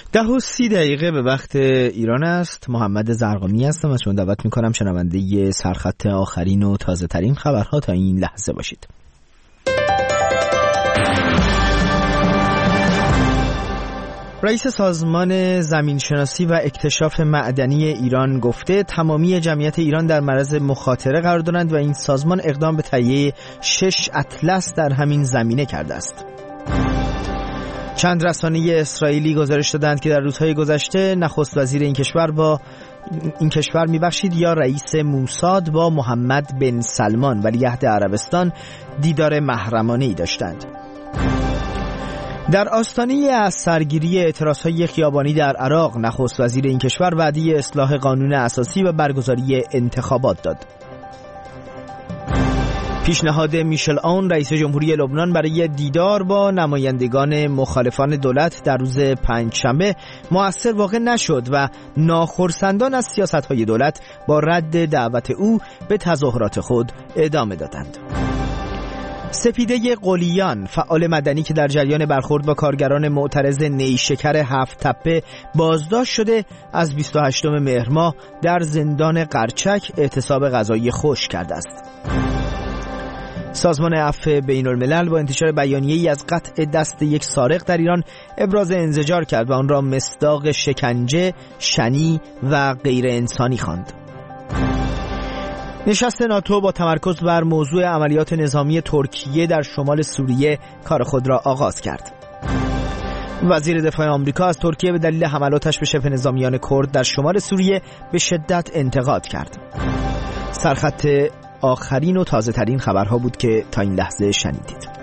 10:30 به وقت ایران است. محمد زرقامی هستم. از شما دعوت میکنم شنونده سرخط آخرین و تازه ترین خبرها تا این لحظه باشید. رئیس سازمان زمینشناسی و اکتشاف معدنی ایران گفته تمامی جمعیت ایران در معرض مخاطره قرار دارند و این سازمان اقدام به تهیه 6 اطلس در همین زمینه کرده است. چند رسانه اسرائیلی گزارش دادند که در روزهای گذشته نخست وزیر این کشور یا رئیس موساد با محمد بن سلمان ولیعهد عربستان دیدار محرمانه‌ای داشتند. در آستانه از سرگیری اعتراضهای خیابانی در عراق نخست وزیر این کشور وعده اصلاح قانون اساسی و برگزاری انتخابات داد. پیشنهاد میشل آون رئیس جمهوری لبنان برای دیدار با نمایندگان مخالفان دولت در روز پنجشنبه مؤثر واقع نشد و ناخرسندان از سیاست‌های دولت با رد دعوت او به تظاهرات خود ادامه دادند. سپیده قلیان فعال مدنی که در جریان برخورد با کارگران معترض نیشکر 7 تپه بازداشت شده از 28 مهر ماه در زندان قرچک اعتصاب غذایی خشک کرده است. سازمان عفو بین الملل با انتشار بیانیه‌ای از قطع دست یک سارق در ایران ابراز انزجار کرد و آن را مصداق شکنجه، شنی و غیر انسانی خواند. نشست ناتو با تمرکز بر موضوع عملیات نظامی ترکیه در شمال سوریه کار خود را آغاز کرد. وزیر دفاع آمریکا از ترکیه به دلیل حملاتش به شبه نظامیان کرد در شمال سوریه به شدت انتقاد کرد. سرخط آخرین و تازه ترین خبرها بود که تا این لحظه شنیدید.